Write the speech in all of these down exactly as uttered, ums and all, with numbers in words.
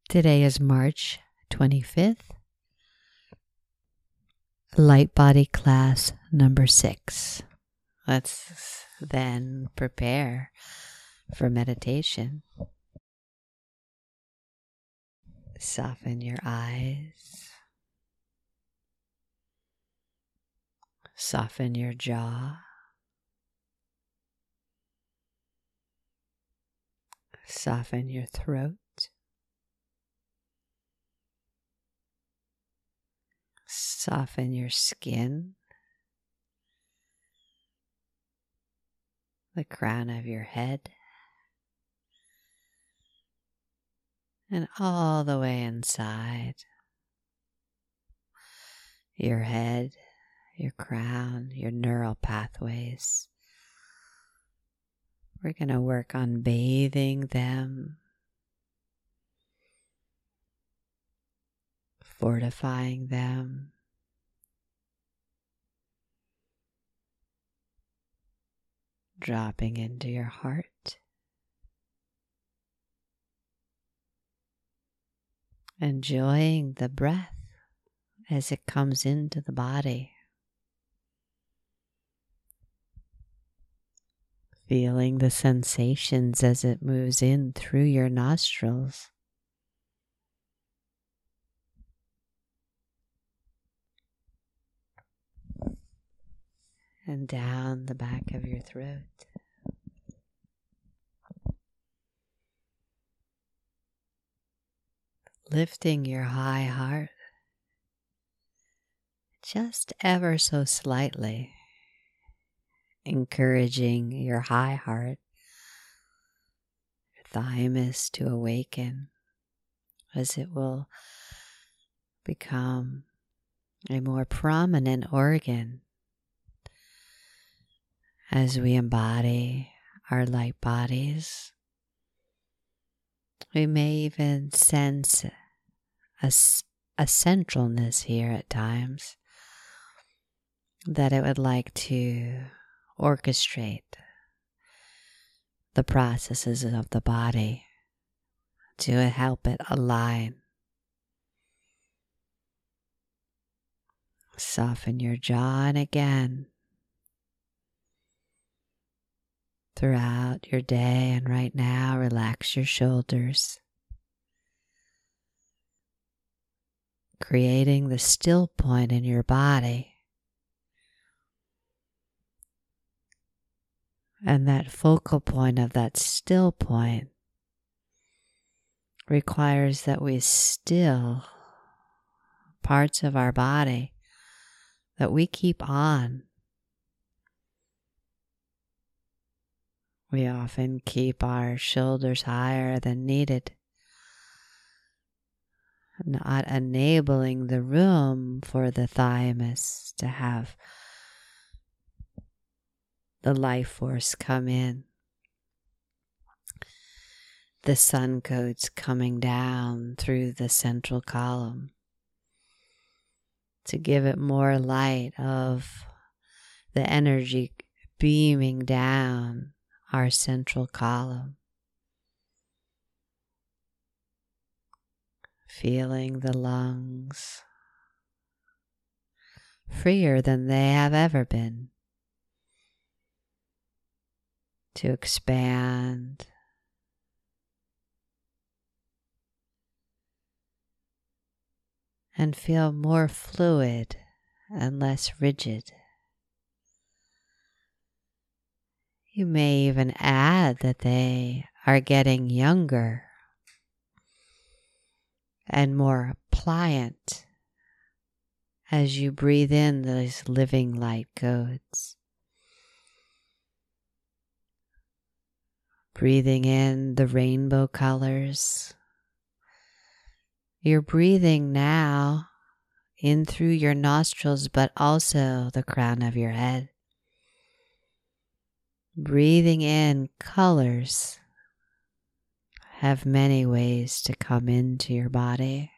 Today is March twenty-fifth, Light Body Class number six. Let's then prepare for meditation. Soften your eyes. Soften your jaw. Soften your throat. Soften your skin, the crown of your head, and all the way inside. Your head, your crown, your neural pathways. We're going to work on bathing them, fortifying them, dropping into your heart, enjoying the breath as it comes into the body, feeling the sensations as it moves in through your nostrils. And down the back of your throat. Lifting your high heart just ever so slightly, encouraging your high heart, your thymus to awaken as it will become a more prominent organ as we embody our light bodies. We may even sense a, a centralness here at times that it would like to orchestrate the processes of the body to help it align. Soften your jaw, and again, throughout your day and right now, relax your shoulders, creating the still point in your body. And that focal point of that still point requires that we still parts of our body that we keep on. We often keep our shoulders higher than needed, not enabling the room for the thymus to have the life force come in. The sun codes coming down through the central column to give it more light of the energy beaming down our central column, feeling the lungs freer than they have ever been, to expand and feel more fluid and less rigid. You may even add that they are getting younger and more pliant as you breathe in those living light codes. Breathing in the rainbow colors. You're breathing now in through your nostrils, but also the crown of your head. Breathing in colors have many ways to come into your body.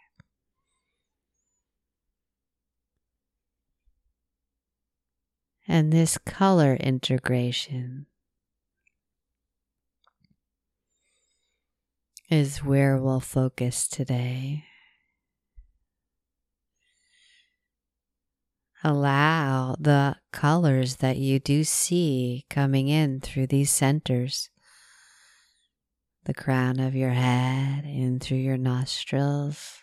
And this color integration is where we'll focus today. Allow the colors that you do see coming in through these centers, the crown of your head, in through your nostrils,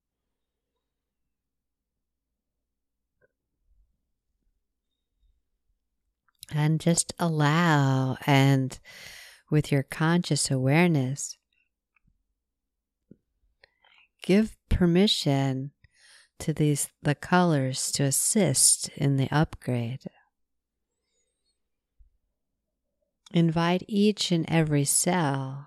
and just allow, and with your conscious awareness, give permission to these the colors to assist in the upgrade. Invite each and every cell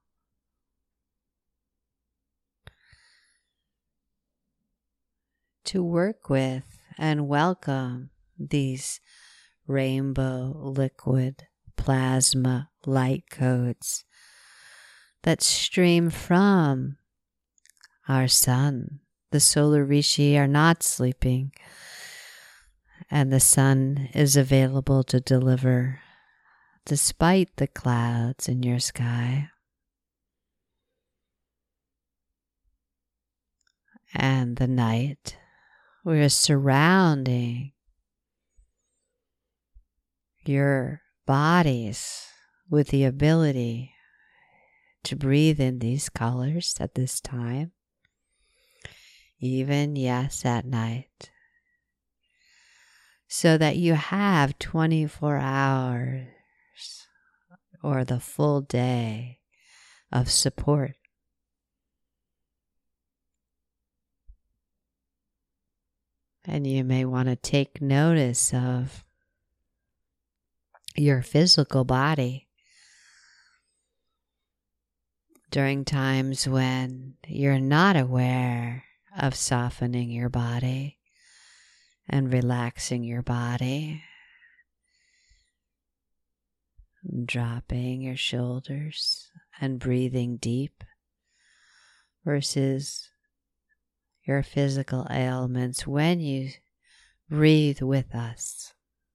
to work with and welcome these rainbow liquid plasma light codes that stream from our sun. The solar rishi are not sleeping, and the sun is available to deliver despite the clouds in your sky. And the night, we are surrounding your bodies with the ability to breathe in these colors at this time. Even, yes, at night, so that you have twenty-four hours or the full day of support. And you may want to take notice of your physical body during times when you're not aware of softening your body and relaxing your body, dropping your shoulders and breathing deep, versus your physical ailments when you breathe with us.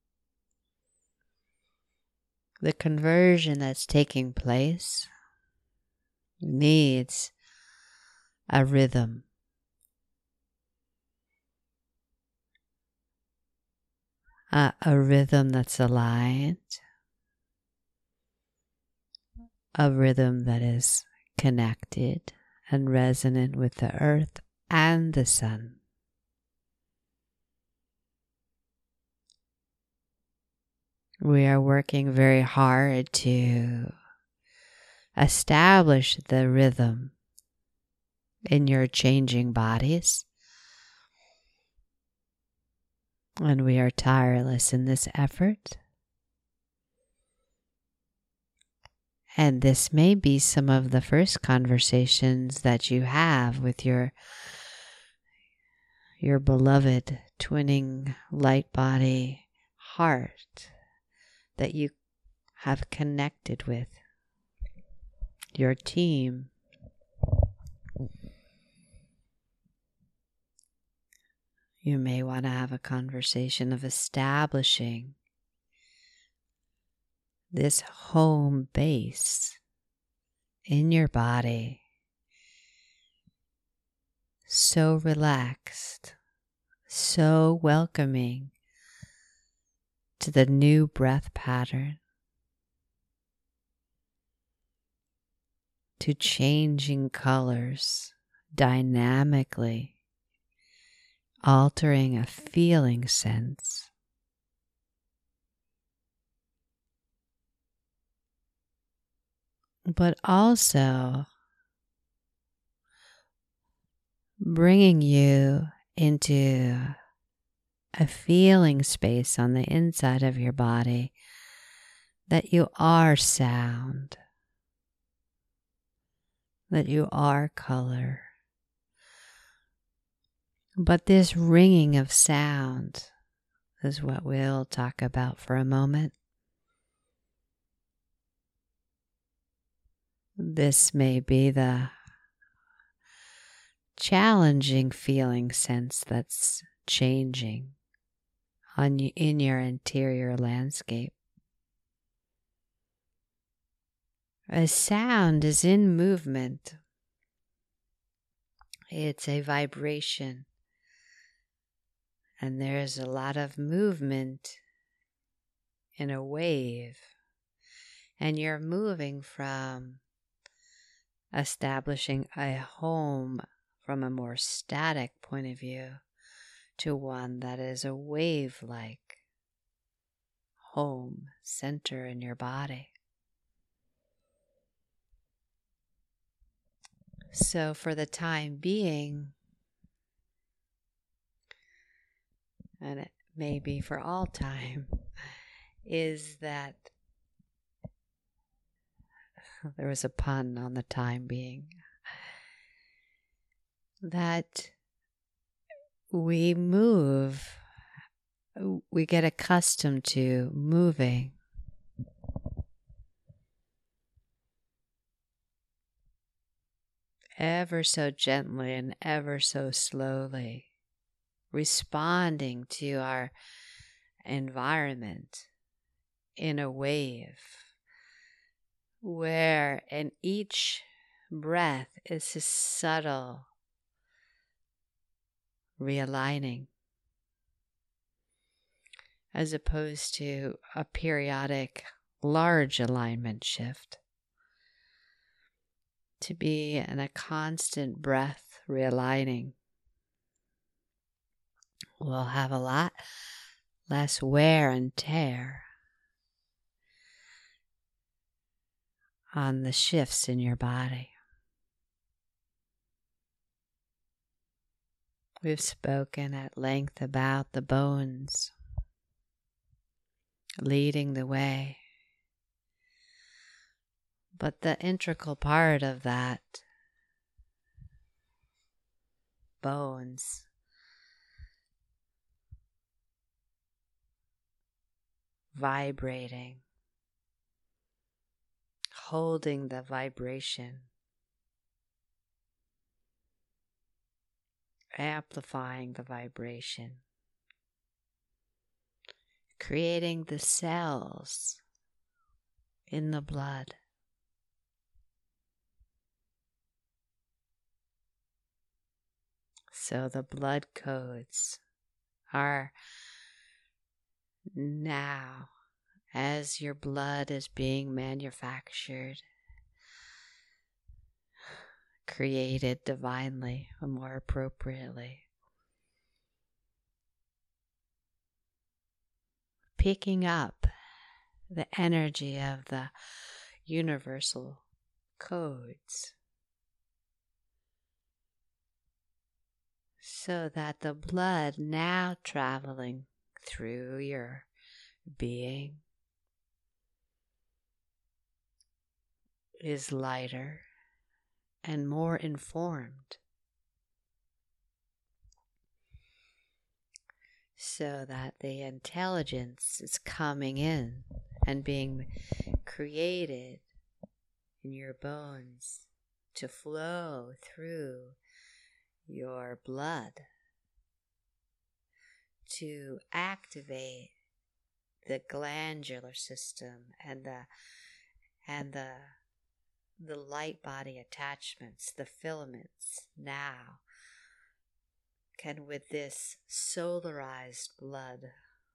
The conversion that's taking place needs a rhythm. Uh, a rhythm that's aligned, a rhythm that is connected and resonant with the earth and the sun. We are working very hard to establish the rhythm in your changing bodies. And we are tireless in this effort. And this may be some of the first conversations that you have with your, your beloved twinning light body heart that you have connected with, your team. You may want to have a conversation of establishing this home base in your body, so relaxed, so welcoming to the new breath pattern, to changing colors dynamically, altering a feeling sense. But also bringing you into a feeling space on the inside of your body that you are sound, that you are color. But this ringing of sound is what we'll talk about for a moment. This may be the challenging feeling sense that's changing on you, in your interior landscape. A sound is in movement. It's a vibration. And there's a lot of movement in a wave. And you're moving from establishing a home from a more static point of view to one that is a wave-like home center in your body. So for the time being, and it may be for all time, is that there was a pun on the time being, that we move, we get accustomed to moving. Ever so gently and ever so slowly, responding to our environment in a wave, where in each breath is a subtle realigning, as opposed to a periodic large alignment shift. To be in a constant breath realigning will have a lot less wear and tear on the shifts in your body. We've spoken at length about the bones leading the way. But the integral part of that, bones, vibrating, holding the vibration, amplifying the vibration, creating the cells in the blood. So the blood codes are now, as your blood is being manufactured, created divinely, or more appropriately, picking up the energy of the universal codes, so that the blood now traveling through your being is lighter and more informed, so that the intelligence is coming in and being created in your bones to flow through your blood, to activate the glandular system and the and the the light body attachments, the filaments now can, with this solarized blood,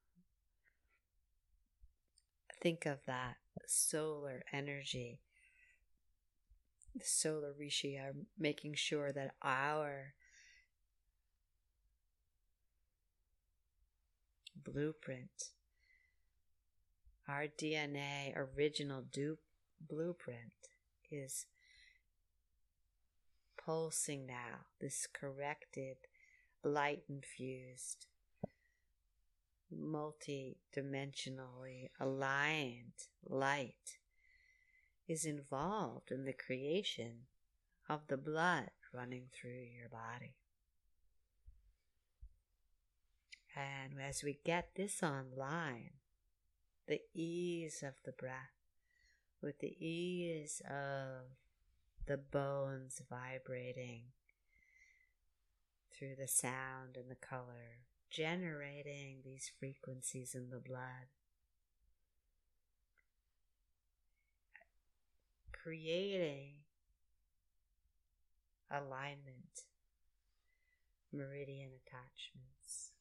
think of that solar energy, the solar rishi, are making sure that our blueprint, our D N A original du- blueprint is pulsing now, this corrected, light infused, multi-dimensionally aligned light is involved in the creation of the blood running through your body. And as we get this online, the ease of the breath, with the ease of the bones vibrating through the sound and the color, generating these frequencies in the blood, creating alignment, meridian attachments.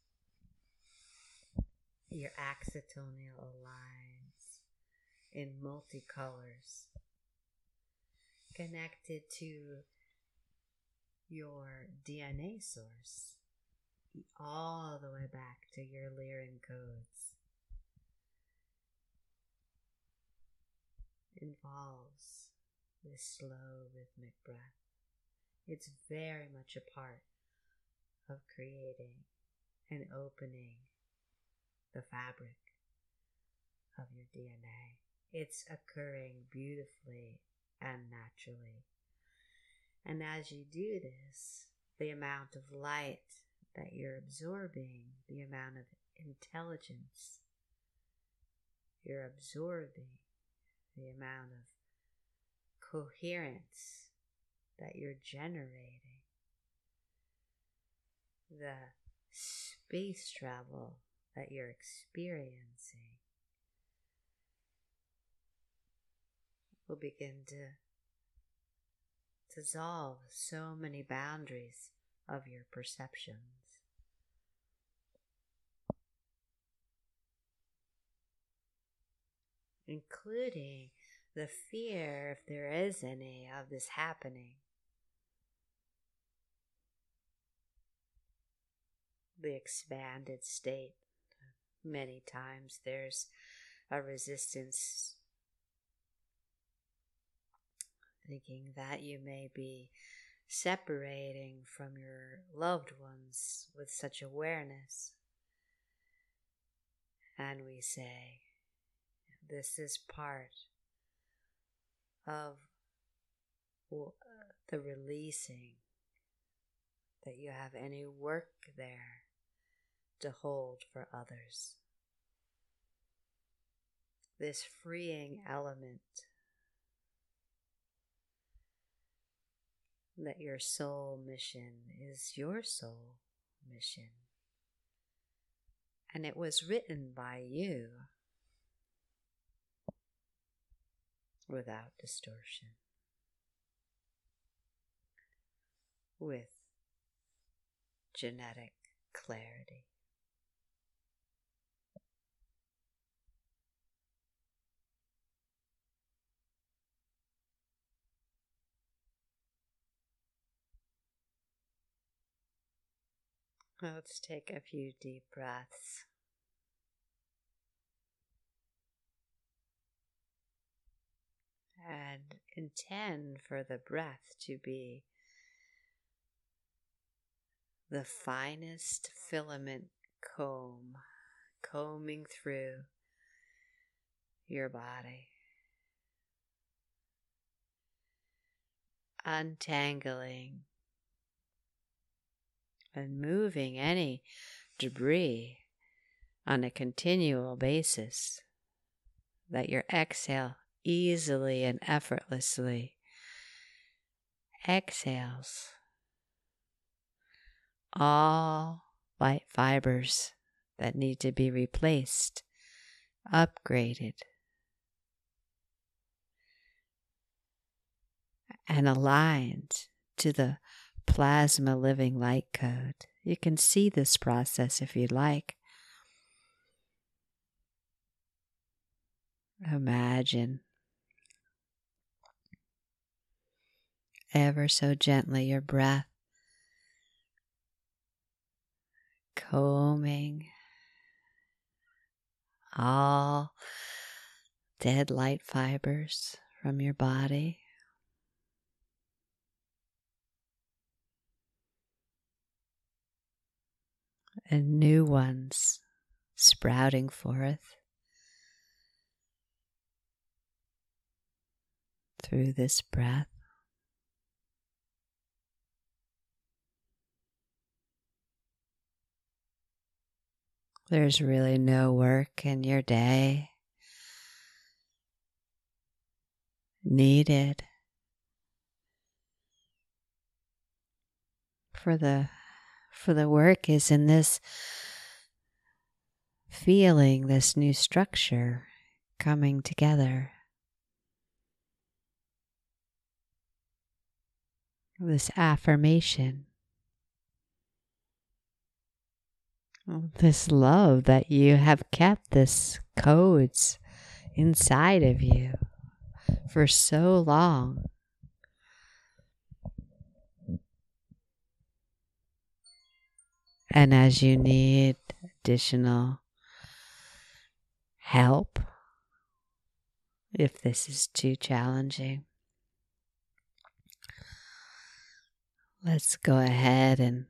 Your acetonial aligns in multicolors, connected to your D N A source, all the way back to your Lyran codes. Involves this slow rhythmic breath. It's very much a part of creating and opening the fabric of your D N A. It's occurring beautifully and naturally. And as you do this, the amount of light that you're absorbing, the amount of intelligence you're absorbing, the amount of coherence that you're generating, the space travel that you're experiencing will begin to dissolve so many boundaries of your perceptions. Including the fear, if there is any, of this happening. The expanded state. Many times there's a resistance, thinking that you may be separating from your loved ones with such awareness. And we say, this is part of the releasing, that you have any work there to hold for others. This freeing element that your soul mission is your soul mission. And it was written by you without distortion, with genetic clarity. Let's take a few deep breaths. And intend for the breath to be the finest filament comb, combing through your body, untangling and moving any debris on a continual basis, that your exhale easily and effortlessly exhales all light fibers that need to be replaced, upgraded, and aligned to the plasma living light code. You can see this process if you'd like. Imagine ever so gently your breath combing all dead light fibers from your body. And new ones sprouting forth through this breath. There's really no work in your day needed for the for the work is in this feeling, this new structure coming together. this affirmation, this love that you have kept this codes inside of you for so long. And as you need additional help, if this is too challenging, let's go ahead and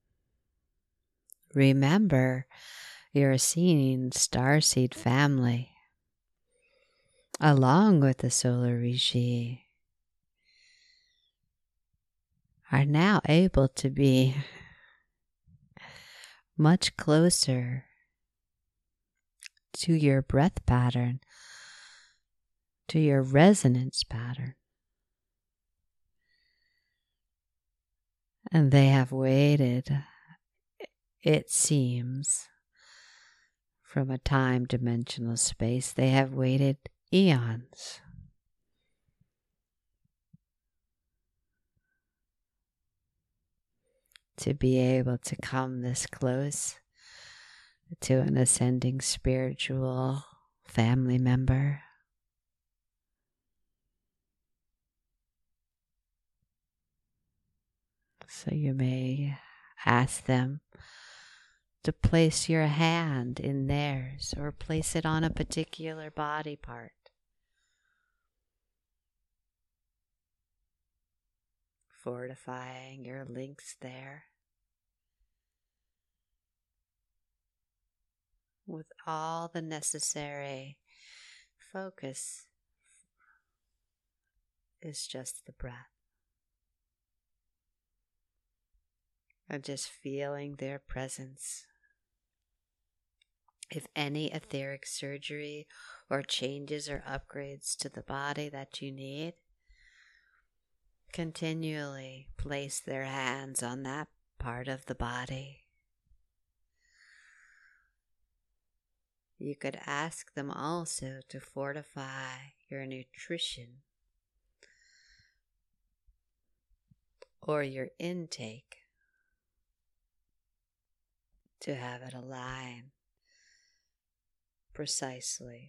remember your Essene starseed family, along with the solar Rishi, are now able to be much closer to your breath pattern, to your resonance pattern. And they have waited, it seems, from a time dimensional space, they have waited eons to be able to come this close to an ascending spiritual family member. So you may ask them to place your hand in theirs or place it on a particular body part. Fortifying your links there with all the necessary focus is just the breath. And just feeling their presence. If any etheric surgery or changes or upgrades to the body that you need, continually place their hands on that part of the body. You could ask them also to fortify your nutrition or your intake to have it align precisely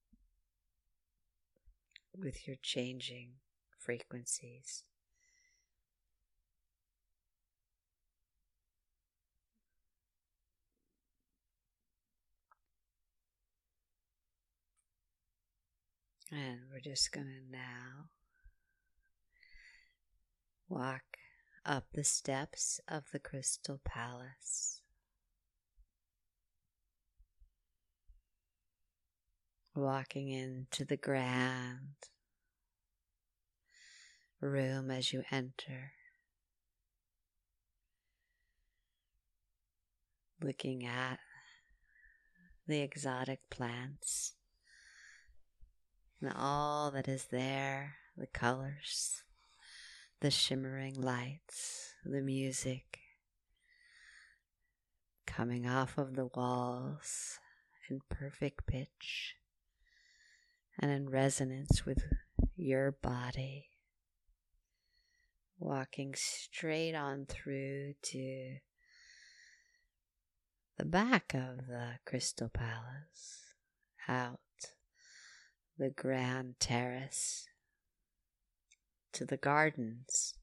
with your changing frequencies. And we're just going to now walk up the steps of the Crystal Palace. Walking into the grand room as you enter. Looking at the exotic plants and all that is there, the colors, the shimmering lights, the music coming off of the walls in perfect pitch and in resonance with your body, walking straight on through to the back of the Crystal Palace, out the grand terrace to the gardens.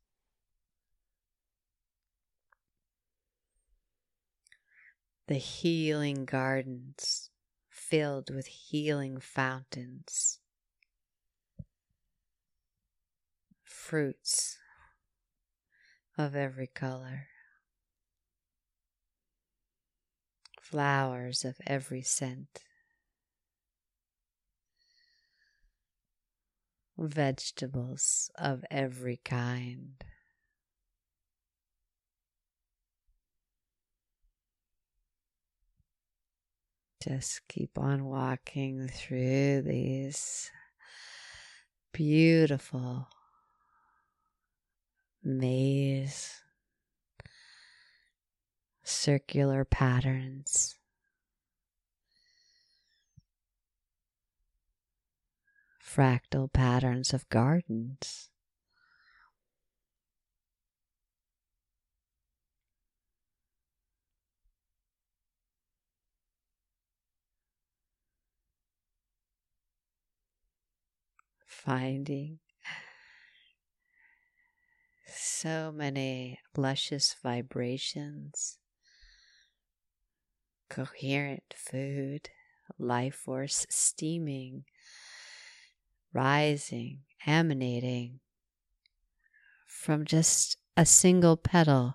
The healing gardens filled with healing fountains, fruits of every color, flowers of every scent, vegetables of every kind. Just keep on walking through these beautiful maze, circular patterns. Fractal patterns of gardens. finding so many luscious vibrations, coherent food, life force steaming, rising, emanating from just a single petal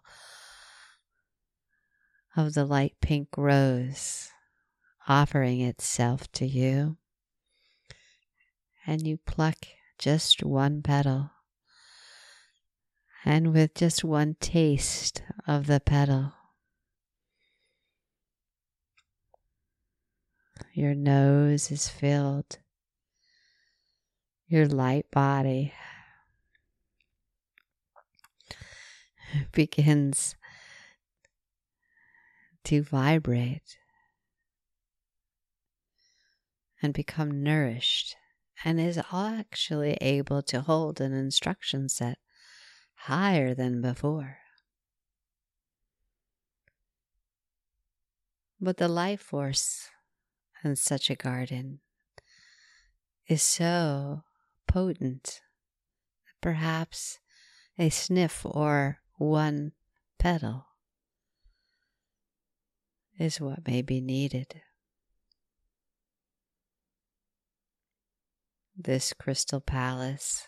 of the light pink rose, offering itself to you. And you pluck just one petal, and with just one taste of the petal, your nose is filled, your light body begins to vibrate and become nourished, and is actually able to hold an instruction set higher than before. But the life force in such a garden is so potent that perhaps a sniff or one petal is what may be needed. This crystal palace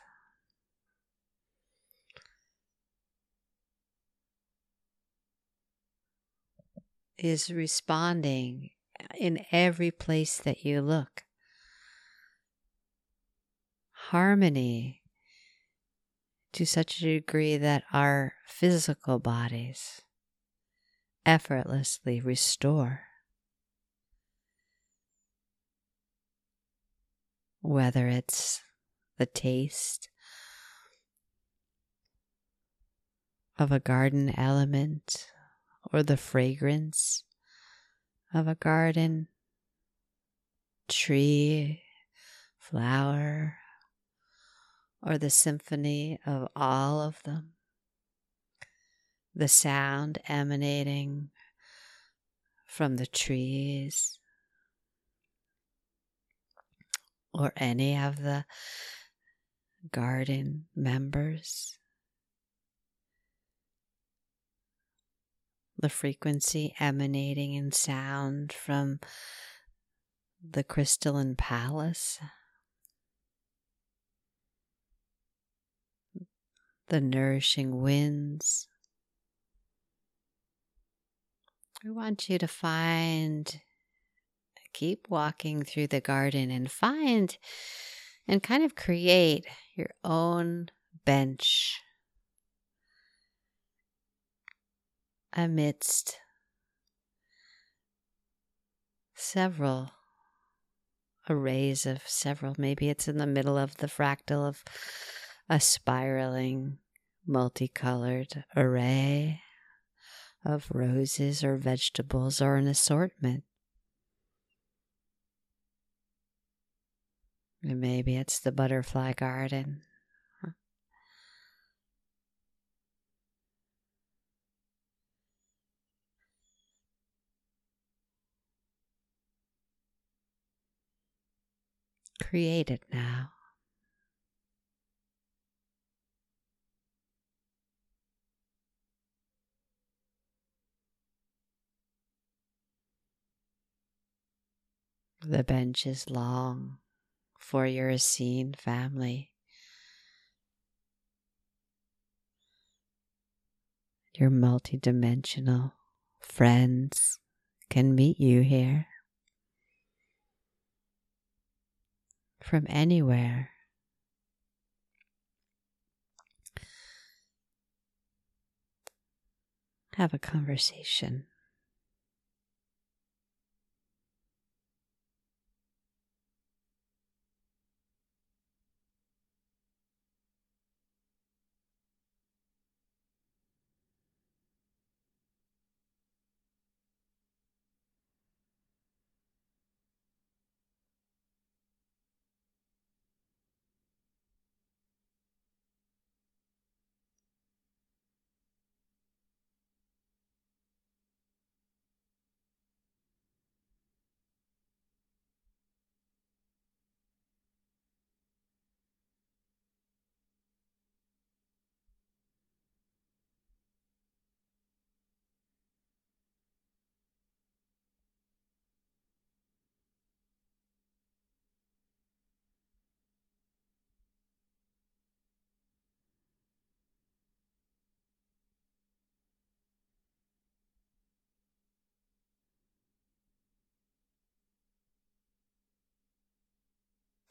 is responding in every place that you look. Harmony to such a degree that our physical bodies effortlessly restore. Whether it's the taste of a garden element or the fragrance of a garden tree, flower, or the symphony of all of them, the sound emanating from the trees or any of the garden members, the frequency emanating in sound from the crystalline palace, the nourishing winds. We want you to find, keep walking through the garden and find and kind of create your own bench amidst several arrays of several. Maybe it's in the middle of the fractal of a spiraling, multicolored array of roses or vegetables or an assortment. And maybe it's the butterfly garden. Create it now. The bench is long for your Essene family. Your multidimensional friends can meet you here from anywhere. Have a conversation.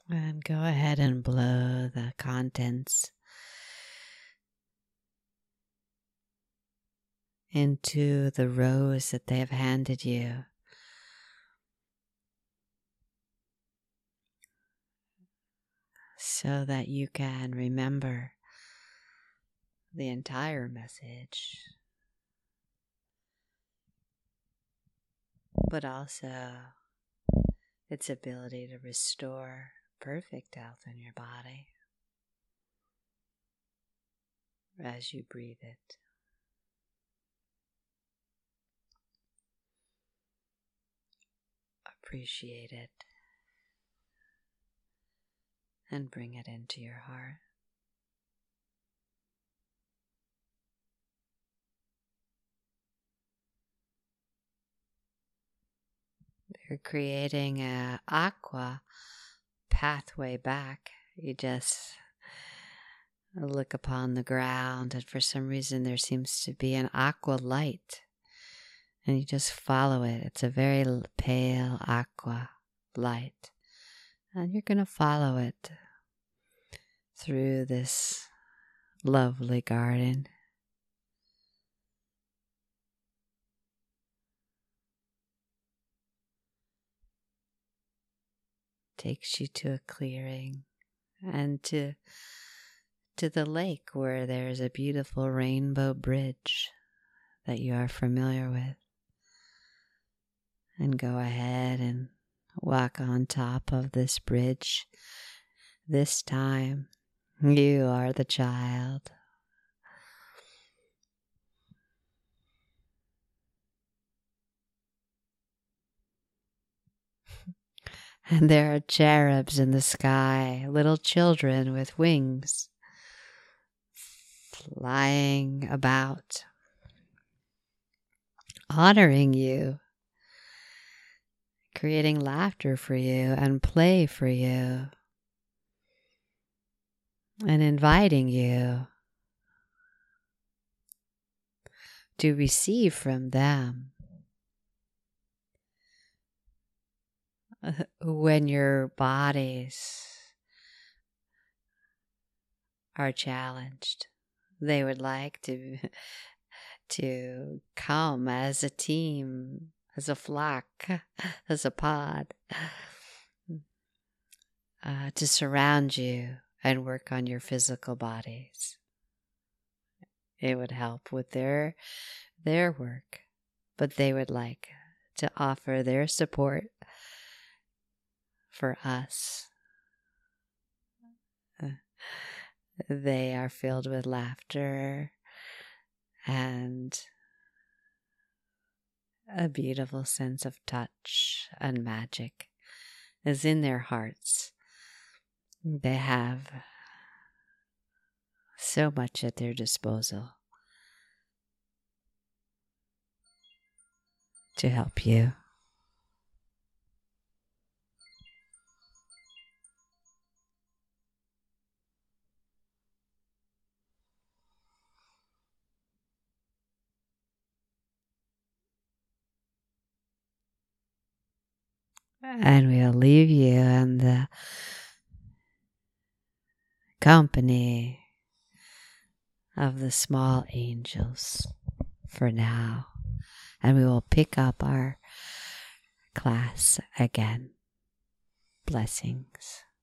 And go ahead and blow the contents into the rose that they have handed you. So that you can remember the entire message, but also its ability to restore perfect health in your body as you breathe it. Appreciate it and bring it into your heart. You're creating an aqua pathway back. You just look upon the ground, and for some reason there seems to be an aqua light, and you just follow it. It's a very pale aqua light, and you're going to follow it through this lovely garden. Takes you to a clearing and to to the lake where there's a beautiful rainbow bridge that you are familiar with. And go ahead and walk on top of this bridge. This time, you are the child. And there are cherubs in the sky, little children with wings, flying about, honoring you, creating laughter for you and play for you, and inviting you to receive from them when your bodies are challenged. They would like to to come as a team, as a flock, as a pod, uh, to surround you and work on your physical bodies. It would help with their their work, but they would like to offer their support for us. They are filled with laughter and a beautiful sense of touch and magic is in their hearts. They have so much at their disposal to help you. And we'll leave you in the company of the small angels for now. And we will pick up our class again. Blessings.